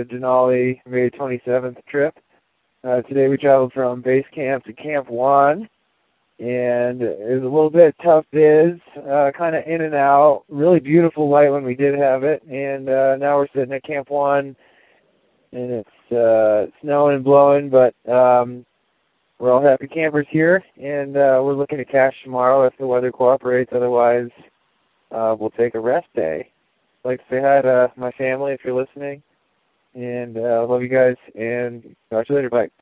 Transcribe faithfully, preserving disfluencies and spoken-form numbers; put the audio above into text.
the Denali May twenty-seventh trip. Uh, today we traveled from base camp to Camp One, and it was a little bit tough biz, uh, kind of in and out. Really beautiful light when we did have it, and uh, now we're sitting at Camp One, and it's uh, snowing and blowing, but um, we're all happy campers here, and uh, we're looking to cache tomorrow if the weather cooperates. Otherwise, uh, we'll take a rest day. I'd like to say hi to my family if you're listening, and uh, love you guys, and talk to you later. Bye.